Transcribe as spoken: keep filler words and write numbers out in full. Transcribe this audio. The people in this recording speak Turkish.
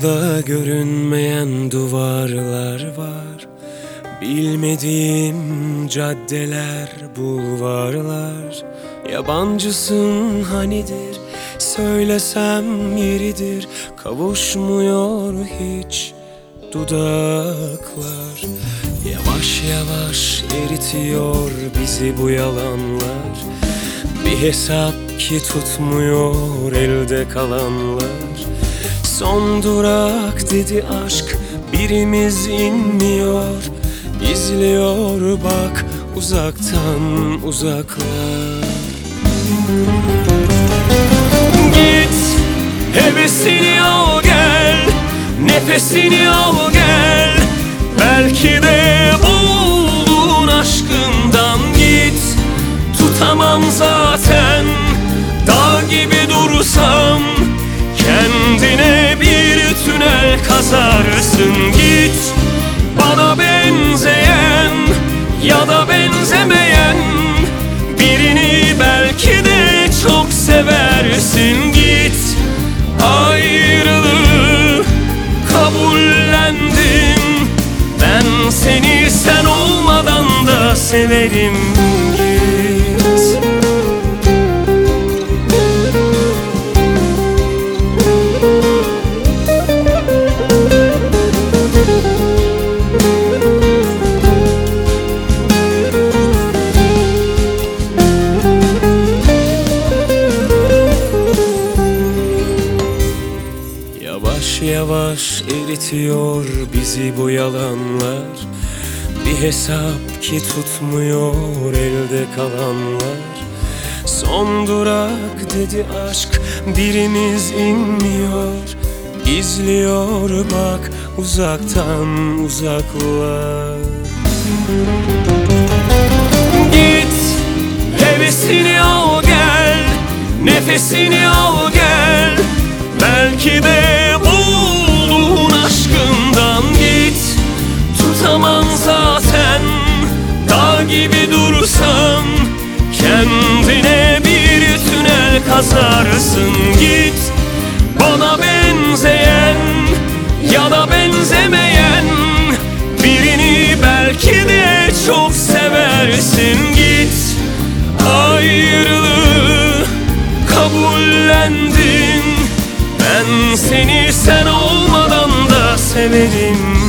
Burada görünmeyen duvarlar var, bilmediğim caddeler, bulvarlar. Yabancısın hanidir, söylesem yeridir. Kavuşmuyor hiç dudaklar. Yavaş yavaş eritiyor bizi bu yalanlar. Bir hesap ki tutmuyor elde kalanlar. Son durak dedi aşk, birimiz inmiyor. İzliyor bak uzaktan uzaklar. Git, hevesini al gel, nefesini al gel. Belki de buldun aşkından. Git, tutamam zaten, dağ gibi dursam. Kendine bir tünel kazarsın. Git, bana benzeyen ya da benzemeyen birini belki de çok seversin. Git, ayrılığı kabullendim. Ben seni sen olmadan da severim. Git. Yavaş yavaş eritiyor bizi bu yalanlar. Bir hesap ki tutmuyor elde kalanlar. Son durak dedi aşk, birimiz inmiyor. İzliyor bak uzaktan uzaklar. Git, hevesini al gel, nefesini al gel. Belki de buldun aşkından. Git, tutamam zaten, dağ gibi dursam. Kendine bir tünel kazarsın. Git, bana benzeyen ya da benzemeyen birini belki de çok seversin. Git, ayrılığı kabullendim. Ben seni sen olmadan da severim.